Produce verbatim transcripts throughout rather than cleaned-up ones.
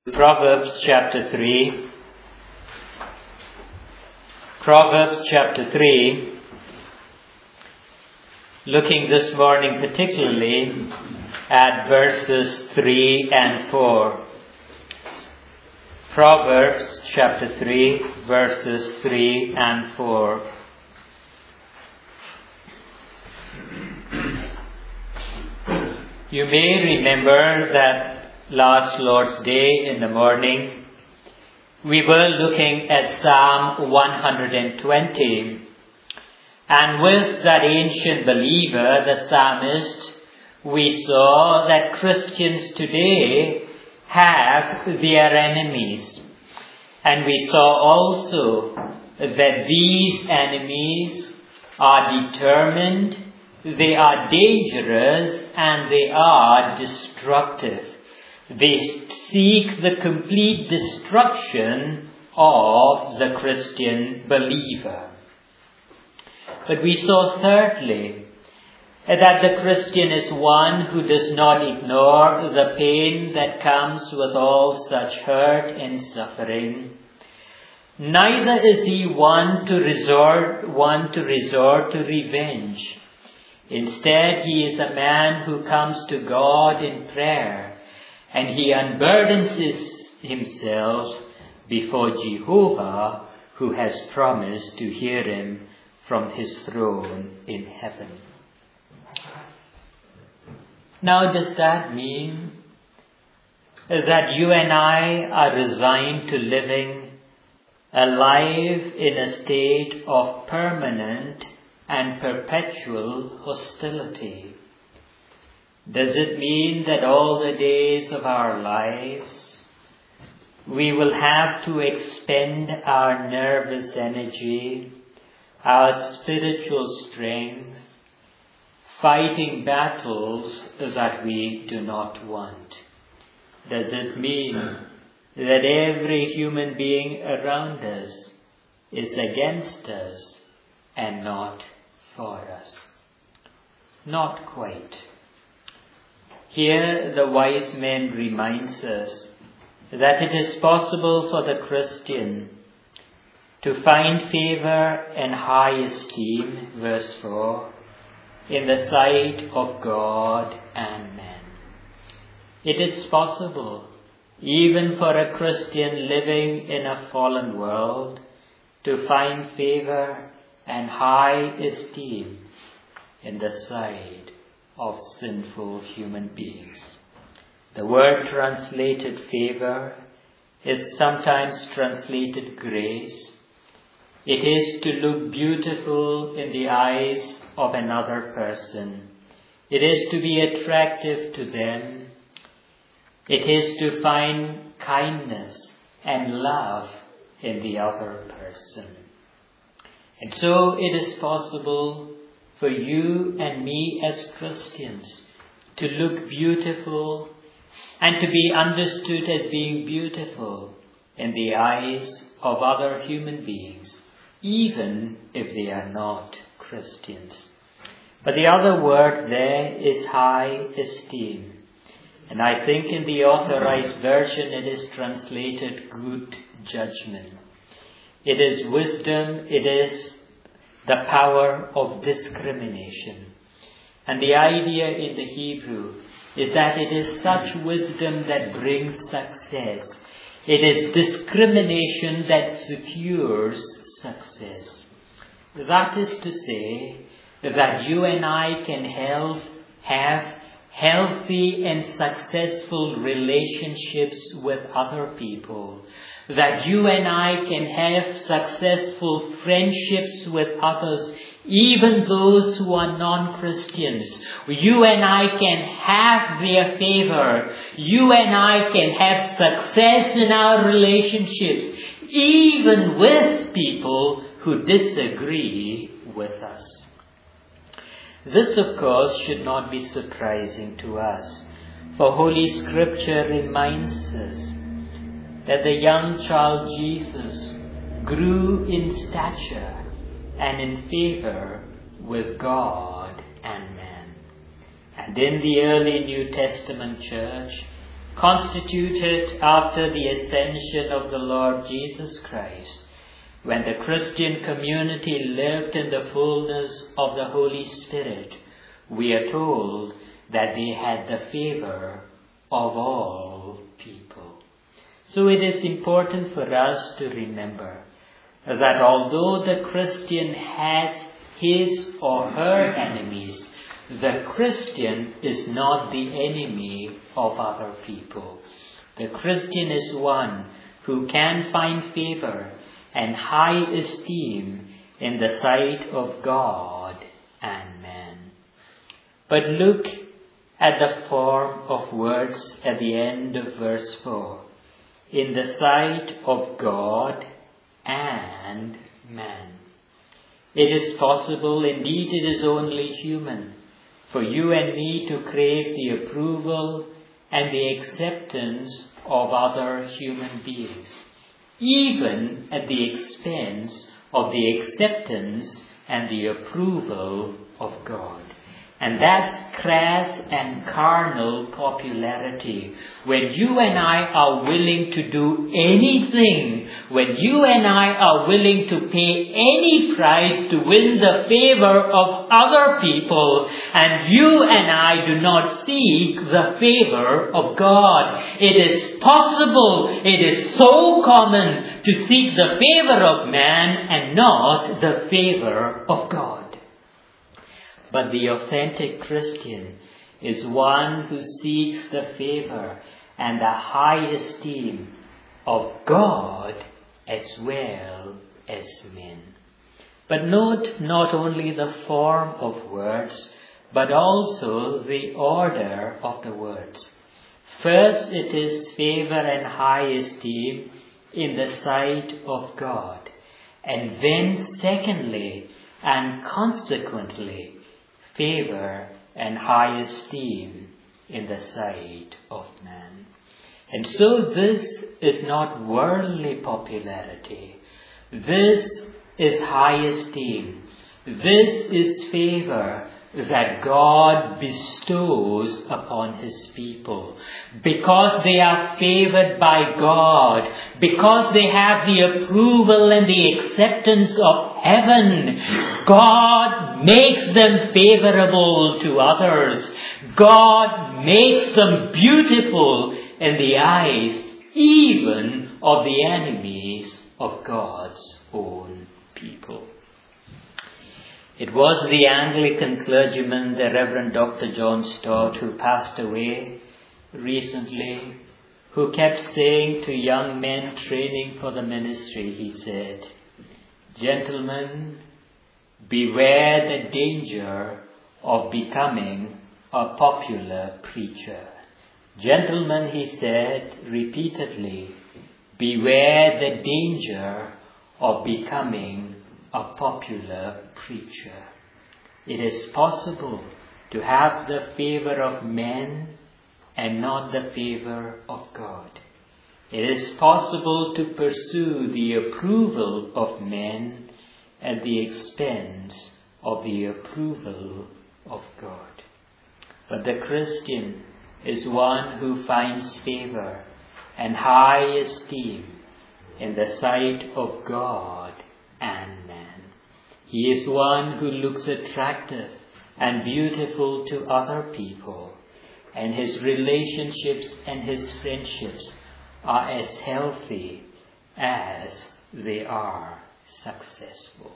Proverbs chapter three. Proverbs chapter three. Looking this morning particularly at verses three and four. Proverbs chapter three, verses three and four. You may remember that last Lord's Day in the morning, we were looking at Psalm one hundred twenty. And with that ancient believer, the psalmist, we saw that Christians today have their enemies. And we saw also that these enemies are determined, they are dangerous, and they are destructive. They seek the complete destruction of the Christian believer. But we saw thirdly that the Christian is one who does not ignore the pain that comes with all such hurt and suffering. Neither is he one to resort, one to resort to revenge. Instead, he is a man who comes to God in prayer, and he unburdens his, himself before Jehovah, who has promised to hear him from his throne in heaven. Now, does that mean that you and I are resigned to living a life in a state of permanent and perpetual hostility? Does it mean that all the days of our lives we will have to expend our nervous energy, our spiritual strength, fighting battles that we do not want? Does it mean that every human being around us is against us and not for us? Not quite. Here the wise man reminds us that it is possible for the Christian to find favor and high esteem, verse four, in the sight of God and man. It is possible, even for a Christian living in a fallen world, to find favor and high esteem in the sight of sinful human beings. The word translated favor is sometimes translated grace. It is to look beautiful in the eyes of another person. It is to be attractive to them. It is to find kindness and love in the other person. And so it is possible for you and me as Christians to look beautiful and to be understood as being beautiful in the eyes of other human beings, even if they are not Christians. But the other word there is high esteem. And I think in the Authorized Version it is translated good judgment. It is wisdom, it is the power of discrimination. And the idea in the Hebrew is that it is such wisdom that brings success. It is discrimination that secures success. That is to say that you and I can help have healthy and successful relationships with other people. That you and I can have successful friendships with others, even those who are non-Christians. You and I can have their favor. You and I can have success in our relationships, even with people who disagree with us. This, of course, should not be surprising to us, for Holy Scripture reminds us that the young child Jesus grew in stature and in favor with God and man. And in the early New Testament church, constituted after the ascension of the Lord Jesus Christ, when the Christian community lived in the fullness of the Holy Spirit, we are told that they had the favor of all people. So it is important for us to remember that although the Christian has his or her enemies, the Christian is not the enemy of other people. The Christian is one who can find favor and high esteem in the sight of God and man. But look at the form of words at the end of verse four. In the sight of God and man. It is possible, indeed it is only human, for you and me to crave the approval and the acceptance of other human beings, even at the expense of the acceptance and the approval of God. And that's crass and carnal popularity. When you and I are willing to do anything, when you and I are willing to pay any price to win the favor of other people, and you and I do not seek the favor of God. It is possible, it is so common to seek the favor of man and not the favor of God. But the authentic Christian is one who seeks the favor and the high esteem of God as well as men. But note not only the form of words, but also the order of the words. First it is favor and high esteem in the sight of God. And then secondly and consequently, favor and high esteem in the sight of man. And so this is not worldly popularity. This is high esteem. This is favor that God bestows upon His people. Because they are favored by God, because they have the approval and the acceptance of heaven, God makes them favorable to others. God makes them beautiful in the eyes even of the enemies of God's own people. It was the Anglican clergyman, the Reverend Doctor John Stott, who passed away recently, who kept saying to young men training for the ministry, he said, "Gentlemen, beware the danger of becoming a popular preacher." Gentlemen, he said repeatedly, beware the danger of becoming a popular preacher. It is possible to have the favor of men and not the favor of God. It is possible to pursue the approval of men at the expense of the approval of God. But the Christian is one who finds favor and high esteem in the sight of God and man. He is one who looks attractive and beautiful to other people, and his relationships and his friendships are as healthy as they are successful.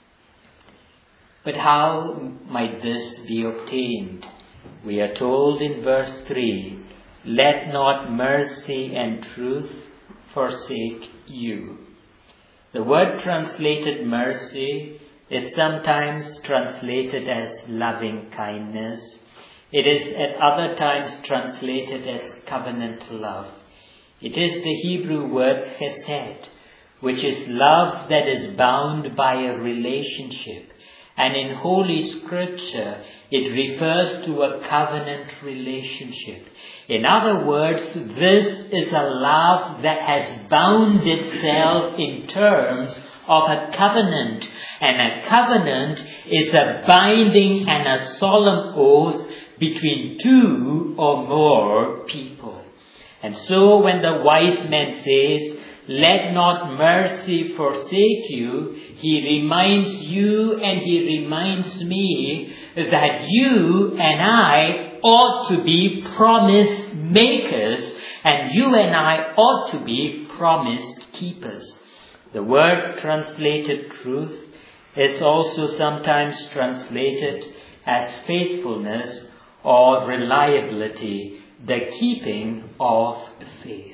But how might this be obtained? We are told in verse three, "Let not mercy and truth forsake you." The word translated mercy is sometimes translated as loving kindness. It is at other times translated as covenant love. It is the Hebrew word chesed, which is love that is bound by a relationship. And in Holy Scripture, it refers to a covenant relationship. In other words, this is a love that has bound itself in terms of a covenant. And a covenant is a binding and a solemn oath between two or more people. And so when the wise man says, let not mercy forsake you, he reminds you and he reminds me that you and I ought to be promise makers, and you and I ought to be promise keepers. The word translated truth is also sometimes translated as faithfulness or reliability, the keeping of faith.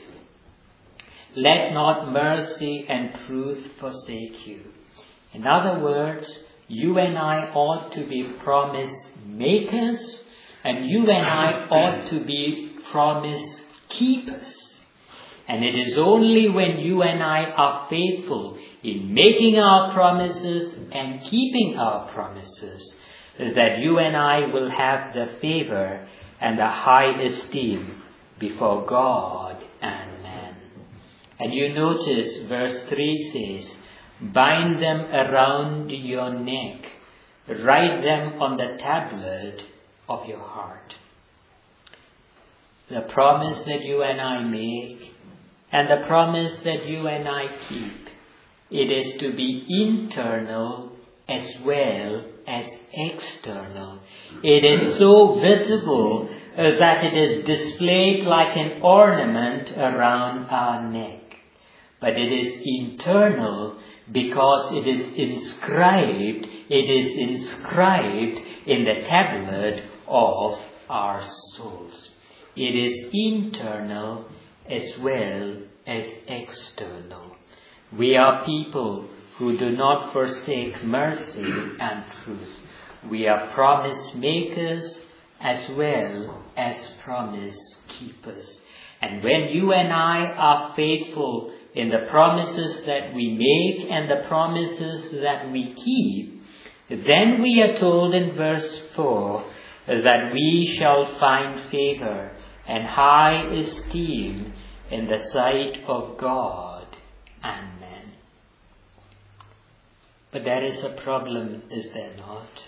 Let not mercy and truth forsake you. In other words, you and I ought to be promise makers, and you and I ought to be promise keepers. And it is only when you and I are faithful in making our promises and keeping our promises that you and I will have the favor and the high esteem before God and man. And you notice verse three says, bind them around your neck, write them on the tablet of your heart. The promise that you and I make and the promise that you and I keep, it is to be internal as well as external. It is so visible uh, that it is displayed like an ornament around our neck. But it is internal because it is inscribed, it is inscribed in the tablet of our souls. It is internal as well as external. We are people who do not forsake mercy and truth. We are promise makers as well as promise keepers. And when you and I are faithful in the promises that we make and the promises that we keep, then we are told in verse four that we shall find favor and high esteem in the sight of God and man. But there is a problem, is there not?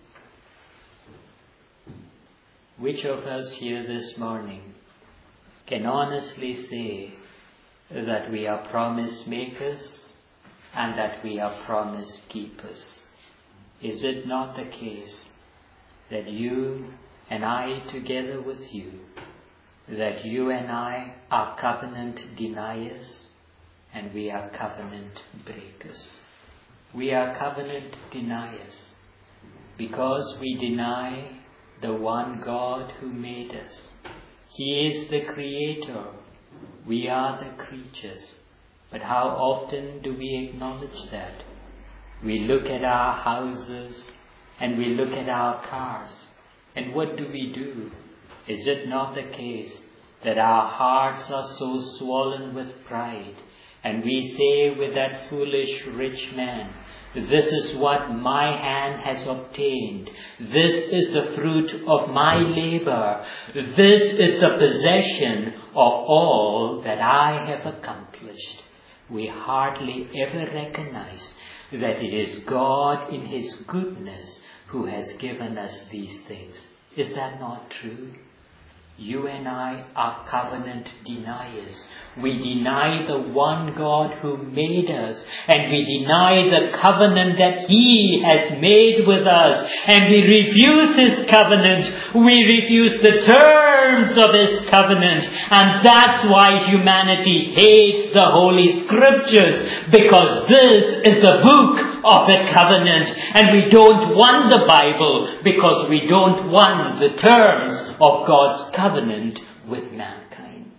Which of us here this morning can honestly say that we are promise makers and that we are promise keepers? Is it not the case that you and I together with you, that you and I are covenant deniers and we are covenant breakers? We are covenant deniers because we deny the one God who made us. He is the creator. We are the creatures. But how often do we acknowledge that? We look at our houses and we look at our cars. And what do we do? Is it not the case that our hearts are so swollen with pride, and we say with that foolish rich man, this is what my hand has obtained. This is the fruit of my labor. This is the possession of all that I have accomplished. We hardly ever recognize that it is God in His goodness who has given us these things. Is that not true? You and I are covenant deniers. We deny the one God who made us, and we deny the covenant that He has made with us, and we refuse His covenant. We refuse the terms of His covenant, and that's why humanity hates the Holy Scriptures, because this is the book of the covenant, and we don't want the Bible because we don't want the terms of God's covenant with mankind.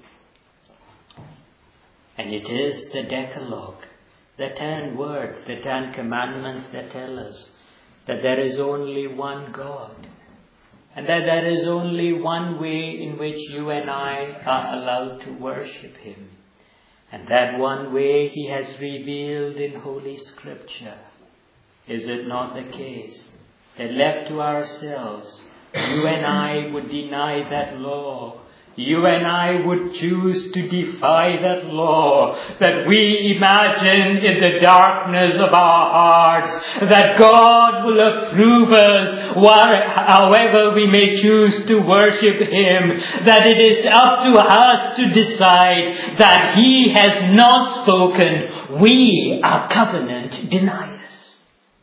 And it is the Decalogue, the ten words, the ten commandments that tell us that there is only one God, and that there is only one way in which you and I are allowed to worship Him. And that one way He has revealed in Holy Scripture. Is it not the case that left to ourselves, you and I would deny that law you and I would choose to defy that law that we imagine in the darkness of our hearts, that God will approve us however we may choose to worship Him, that it is up to us to decide that He has not spoken. We are covenant deniers.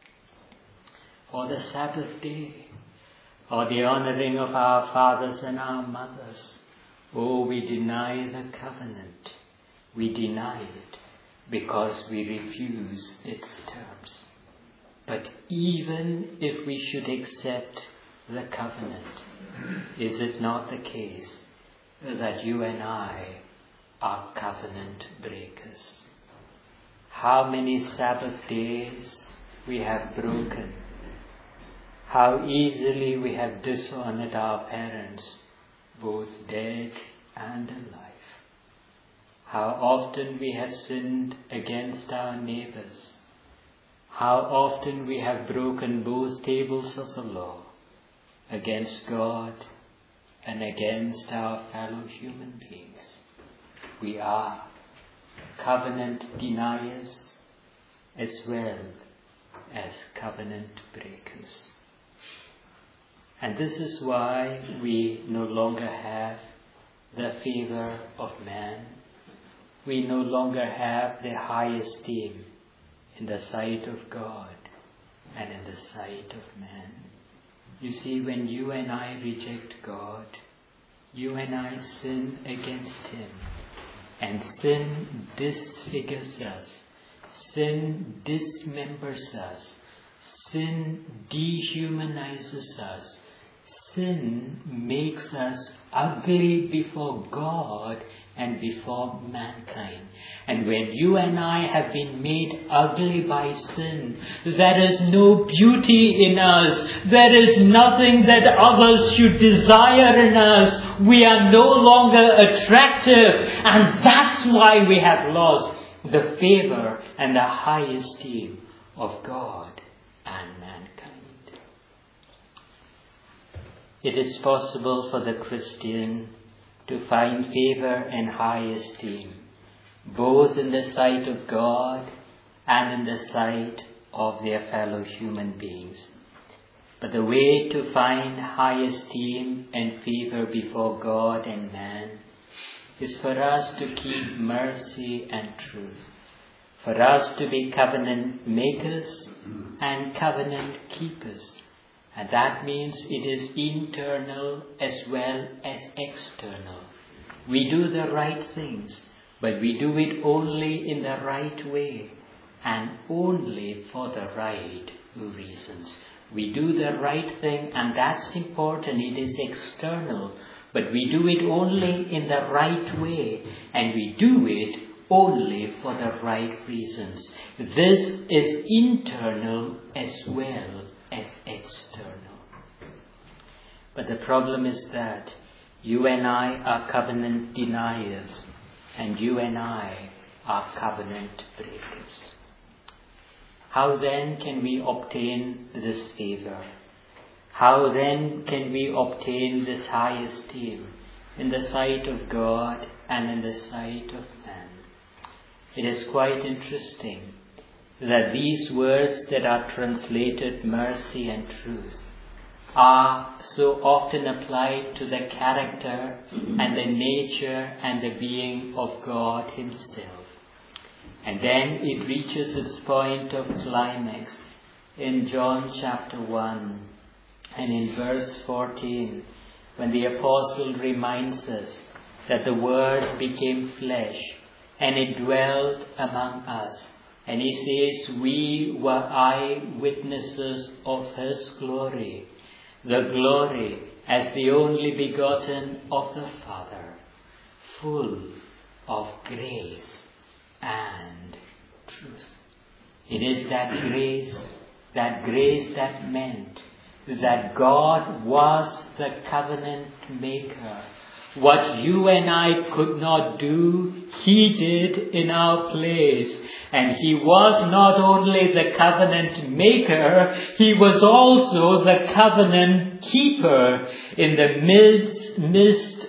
Or the Sabbath day, or the honoring of our fathers and our mothers. Oh, we deny the covenant. We deny it because we refuse its terms. But even if we should accept the covenant, is it not the case that you and I are covenant breakers? How many Sabbath days we have broken. How easily we have dishonored our parents, both dead and alive. How often we have sinned against our neighbors. How often we have broken both tables of the law against God and against our fellow human beings. We are covenant deniers as well as covenant breakers. And this is why we no longer have the favor of man. We no longer have the high esteem in the sight of God and in the sight of man. You see, when you and I reject God, you and I sin against Him. And sin disfigures us. Sin dismembers us. Sin dehumanizes us. Sin makes us ugly before God and before mankind. And when you and I have been made ugly by sin, there is no beauty in us. There is nothing that others should desire in us. We are no longer attractive. And that's why we have lost the favor and the high esteem of God and mankind. It is possible for the Christian to find favor and high esteem, both in the sight of God and in the sight of their fellow human beings. But the way to find high esteem and favor before God and man is for us to keep mercy and truth, for us to be covenant makers and covenant keepers. And that means it is internal as well as external. We do the right things, but we do it only in the right way and only for the right reasons. We do the right thing, and that's important. It is external, but we do it only in the right way, and we do it only for the right reasons. This is internal as well as external. But the problem is that you and I are covenant deniers, and you and I are covenant breakers. How then can we obtain this favor? How then can we obtain this high esteem in the sight of God and in the sight of man? It is quite interesting that these words that are translated mercy and truth are so often applied to the character and the nature and the being of God Himself. And then it reaches its point of climax in John chapter one and in verse fourteen, when the apostle reminds us that the Word became flesh and it dwelt among us. And he says, we were eyewitnesses of His glory, the glory as the only begotten of the Father, full of grace and truth. It is that grace, that grace that meant that God was the covenant maker. What you and I could not do, He did in our place. And He was not only the covenant maker, He was also the covenant keeper in the midst, midst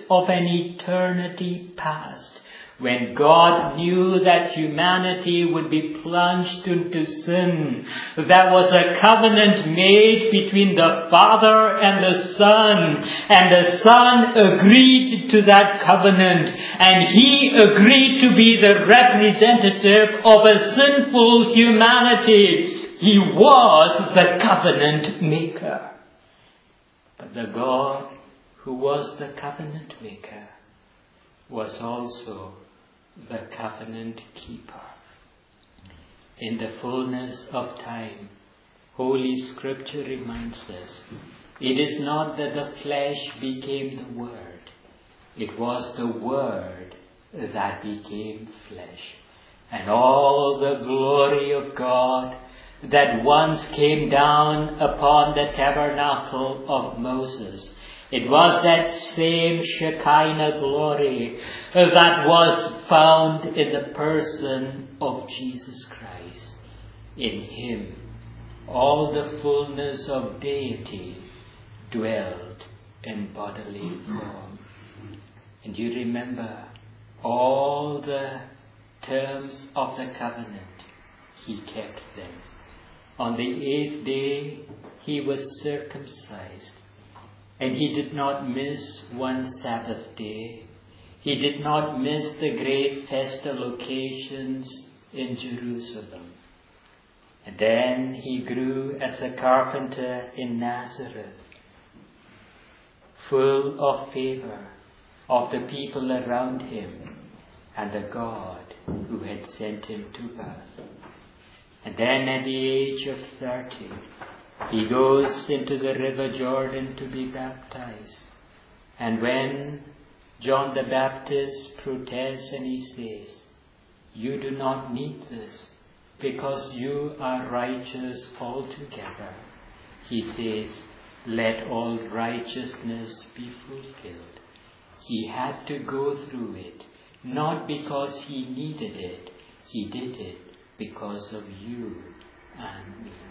of an eternity past, when God knew that humanity would be plunged into sin, there was a covenant made between the Father and the Son, and the Son agreed to that covenant, and He agreed to be the representative of a sinful humanity. He was the covenant maker. But the God who was the covenant maker was also the covenant keeper. In the fullness of time, Holy Scripture reminds us, it is not that the flesh became the Word. It was the Word that became flesh. And all the glory of God that once came down upon the tabernacle of Moses, it was that same Shekinah glory that was found in the person of Jesus Christ. In Him, all the fullness of deity dwelled in bodily form. And you remember all the terms of the covenant, He kept them. On the eighth day, He was circumcised. And He did not miss one Sabbath day. He did not miss the great festal occasions in Jerusalem. And then He grew as a carpenter in Nazareth, full of favor of the people around Him and the God who had sent Him to birth. And then at the age of thirty, He goes into the river Jordan to be baptized. And when John the Baptist protests and he says, "You do not need this because you are righteous altogether," He says, "Let all righteousness be fulfilled." He had to go through it, not because He needed it. He did it because of you and me.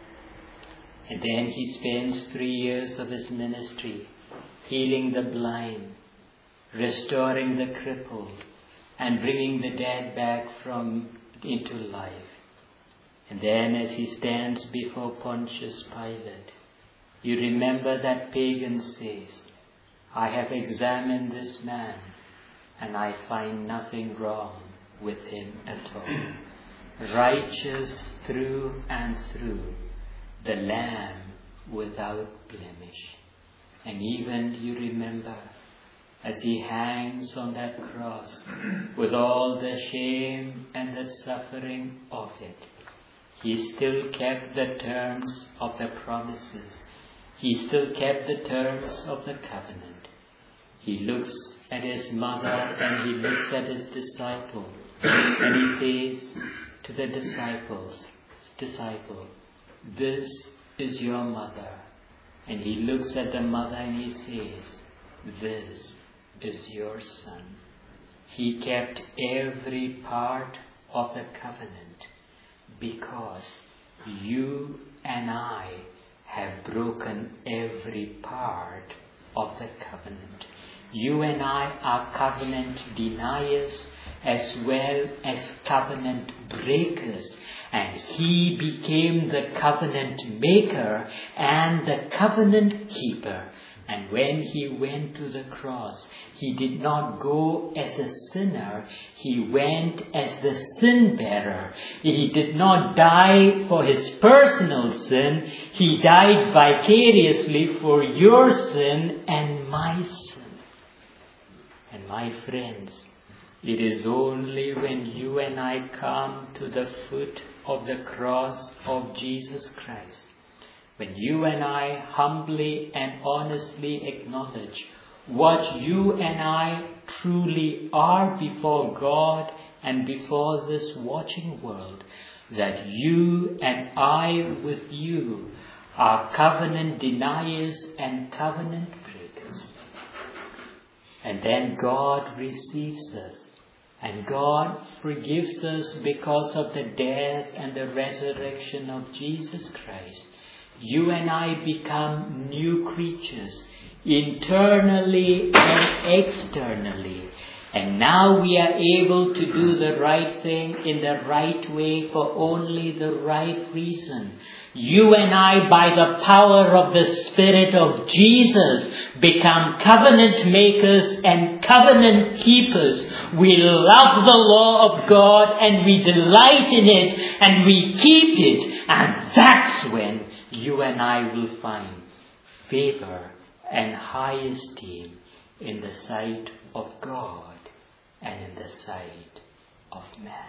And then He spends three years of His ministry healing the blind, restoring the crippled, and bringing the dead back from into life. And then as He stands before Pontius Pilate, you remember that pagan says, "I have examined this man, and I find nothing wrong with him at all. Righteous through and through, the Lamb without blemish." And even you remember, as He hangs on that cross with all the shame and the suffering of it, He still kept the terms of the promises. He still kept the terms of the covenant. He looks at His mother and He looks at His disciple, and He says to the disciples, "Disciple, this is your mother." And He looks at the mother and He says, "This is your son." He kept every part of the covenant because you and I have broken every part of the covenant. You and I are covenant deniers as well as covenant breakers. And He became the covenant maker and the covenant keeper. And when He went to the cross, He did not go as a sinner. He went as the sin bearer. He did not die for His personal sin. He died vicariously for your sin and my sin. And my friends, it is only when you and I come to the foot of the cross of Jesus Christ, when you and I humbly and honestly acknowledge what you and I truly are before God and before this watching world, that you and I with you are covenant deniers and covenant breakers. And then God receives us. And God forgives us because of the death and the resurrection of Jesus Christ. You and I become new creatures. internally and externally. And now we are able to do the right thing in the right way for only the right reason. You and I, by the power of the Spirit of Jesus, become covenant makers and covenant keepers. We love the law of God and we delight in it and we keep it. And that's when you and I will find favor and high esteem in the sight of God and in the sight of man.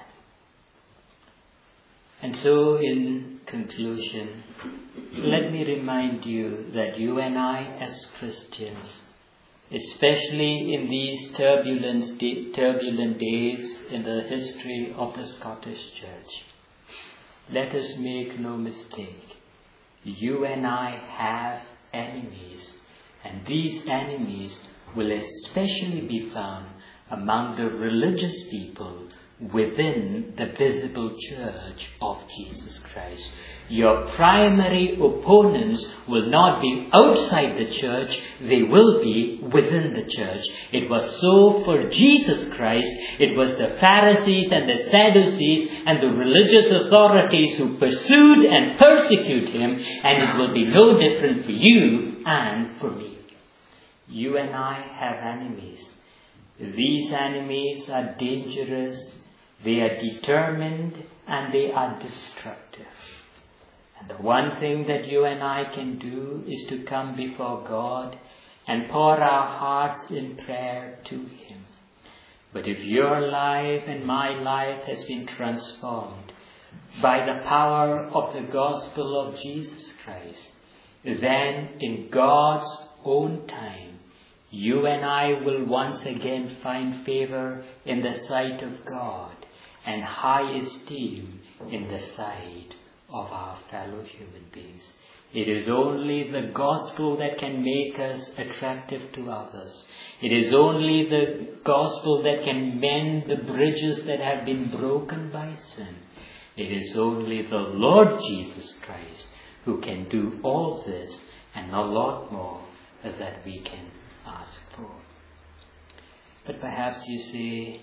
And so in conclusion, let me remind you that you and I as Christians, especially in these turbulent, turbulent days in the history of the Scottish Church, let us make no mistake. You and I have enemies, and these enemies will especially be found among the religious people within the visible church of Jesus Christ. Your primary opponents will not be outside the church, they will be within the church. It was so for Jesus Christ. It was the Pharisees and the Sadducees and the religious authorities who pursued and persecute him, and it will be no different for you and for me. You and I have enemies. These enemies are dangerous, they are determined, and they are destructive. And the one thing that you and I can do is to come before God and pour our hearts in prayer to Him. But if your life and my life has been transformed by the power of the gospel of Jesus Christ, then in God's own time, you and I will once again find favor in the sight of God and high esteem in the sight of our fellow human beings. It is only the gospel that can make us attractive to others. It is only the gospel that can mend the bridges that have been broken by sin. It is only the Lord Jesus Christ who can do all this and a lot more that we can ask for. But perhaps you say,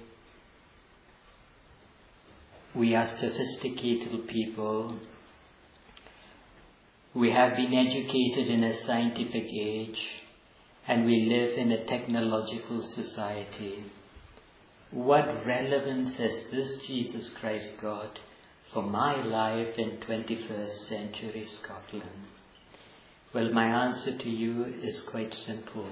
we are sophisticated people. We have been educated in a scientific age, and we live in a technological society. What relevance has this Jesus Christ got for my life in twenty-first century Scotland? Well, my answer to you is quite simple.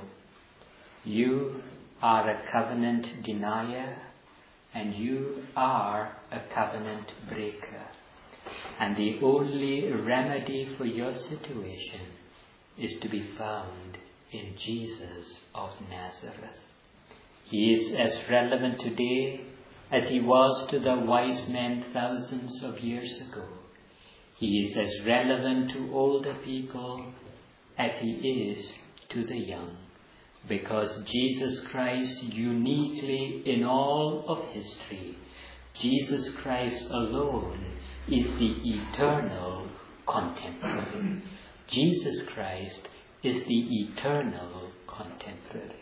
You are a covenant denier, and you are a covenant breaker. And the only remedy for your situation is to be found in Jesus of Nazareth. He is as relevant today as he was to the wise men thousands of years ago. He is as relevant to older people as he is to the young, because Jesus Christ uniquely in all of history, Jesus Christ alone is the eternal contemporary. Jesus Christ is the eternal contemporary.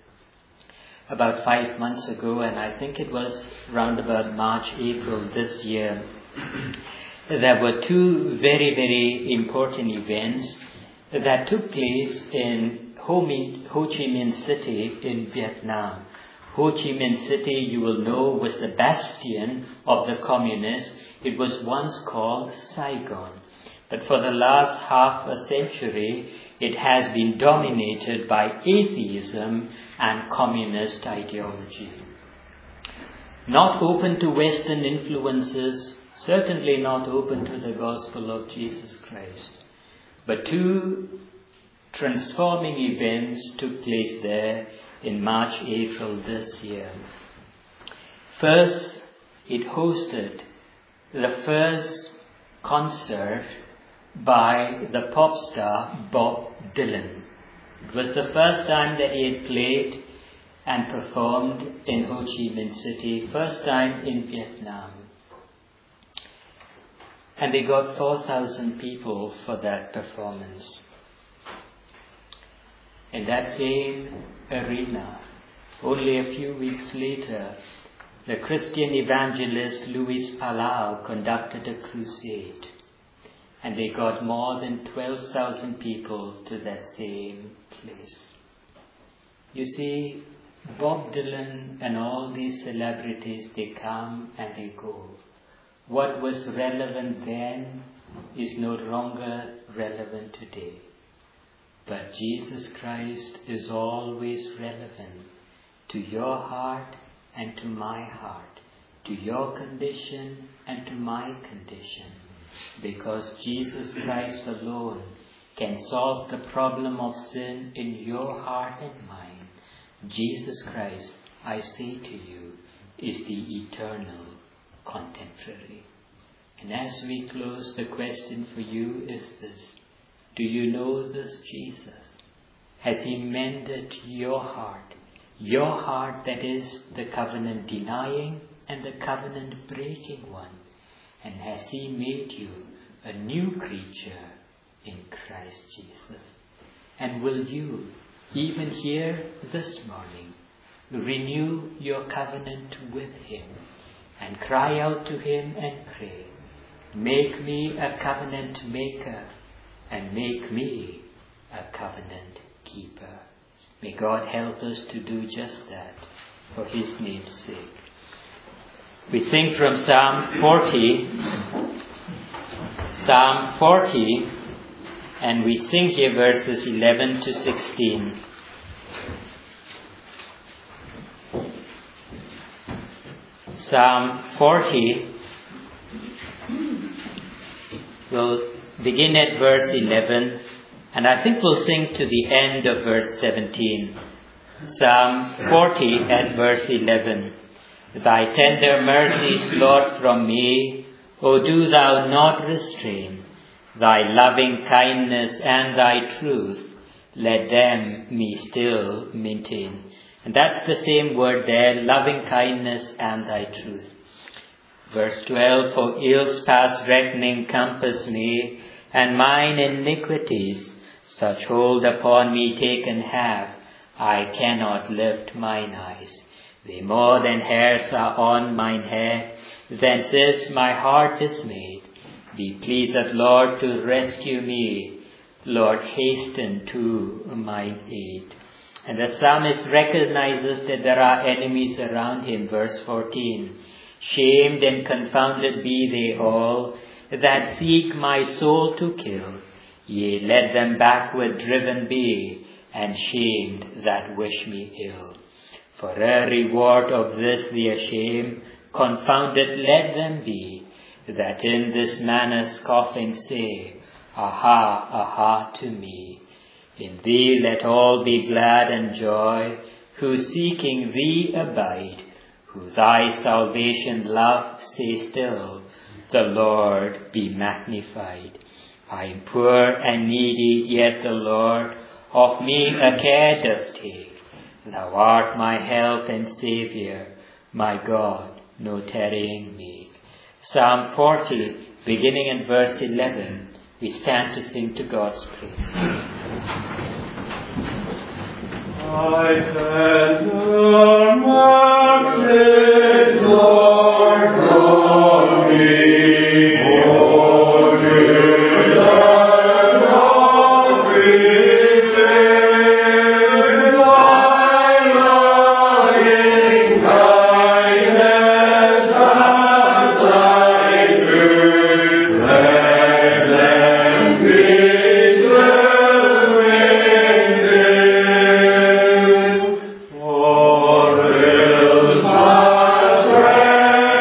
About five months ago, and I think it was round about March, April this year, there were two very, very important events that took place in Ho Chi Minh City in Vietnam. Ho Chi Minh City, you will know, was the bastion of the communists. It was once called Saigon. But for the last half a century, it has been dominated by atheism and communist ideology. Not open to Western influences, certainly not open to the gospel of Jesus Christ. But two transforming events took place there in March, April this year. First, it hosted the first concert by the pop star Bob Dylan. It was the first time that he had played and performed in Ho Chi Minh City, first time in Vietnam. And they got four thousand people for that performance. In that same arena, only a few weeks later, the Christian evangelist Luis Palau conducted a crusade, and they got more than twelve thousand people to that same place. You see, Bob Dylan and all these celebrities, they come and they go. What was relevant then is no longer relevant today. But Jesus Christ is always relevant to your heart and to my heart, to your condition and to my condition, because Jesus Christ alone can solve the problem of sin in your heart and mine. Jesus Christ, I say to you, is the eternal contemporary. And as we close, the question for you is this: do you know this Jesus? Has he mended your heart? Your heart that is the covenant denying and the covenant breaking one. And has he made you a new creature in Christ Jesus? And will you, even here this morning, renew your covenant with him and cry out to him and pray, make me a covenant maker and make me a covenant keeper. May God help us to do just that for his name's sake. We sing from Psalm forty, Psalm forty, and we sing here verses eleven to sixteen. Psalm forty, we'll begin at verse eleven, and I think we'll sing to the end of verse seventeen. Psalm forty at verse eleven. Thy tender mercies, Lord, from me, O do thou not restrain. Thy loving kindness and thy truth, let them me still maintain. And that's the same word there, loving kindness and thy truth. Verse twelve, for ills past reckoning compass me, and mine iniquities, such hold upon me taken have, I cannot lift mine eyes. They more than hairs are on mine head, thence is my heart dismayed. Be pleased, Lord, to rescue me. Lord, hasten to mine aid. And the psalmist recognizes that there are enemies around him. Verse fourteen. Shamed and confounded be they all that seek my soul to kill. Yea, let them backward driven be, and shamed that wish me ill. For a reward of this their shame, confounded let them be, that in this manner scoffing say, Aha, aha to me. In thee let all be glad and joy, who seeking thee abide, who thy salvation love, say still, the Lord be magnified. I am poor and needy, yet the Lord of me a care doth take. Thou art my help and Saviour, my God, no tarrying make. Psalm forty, beginning in verse eleven, we stand to sing to God's praise. I tender mercies, Lord, from me, O dear Lord, receive thy loving kindness and thy truth. Let them be still within. For ills past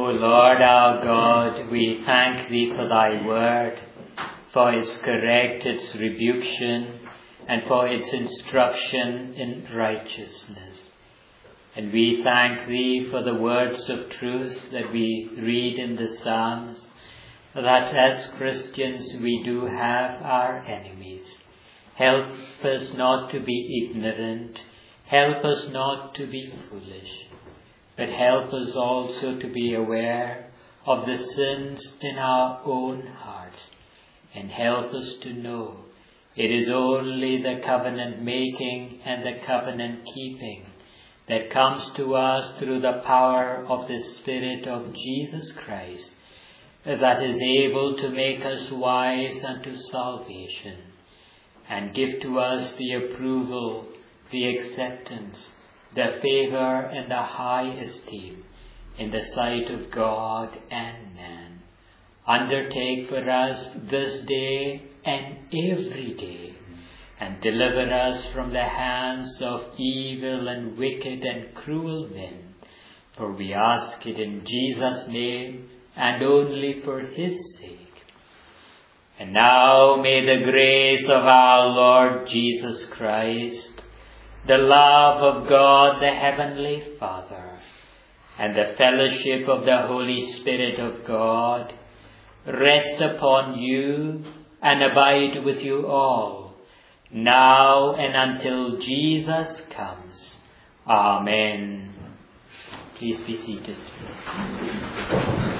O Lord our God, we thank thee for thy word, for its correct, its rebuction, and for its instruction in righteousness. And we thank thee for the words of truth that we read in the Psalms, that as Christians we do have our enemies. Help us not to be ignorant, help us not to be foolish, but help us also to be aware of the sins in our own hearts, and help us to know it is only the covenant making and the covenant keeping that comes to us through the power of the Spirit of Jesus Christ, that is able to make us wise unto salvation, and give to us the approval, the acceptance, the favor, and the high esteem in the sight of God and man. Undertake for us this day and every day, and deliver us from the hands of evil and wicked and cruel men. For we ask it in Jesus' name, and only for his sake. And now may the grace of our Lord Jesus Christ, the love of God the Heavenly Father, and the fellowship of the Holy Spirit of God rest upon you and abide with you all, now and until Jesus comes. Amen. Please be seated.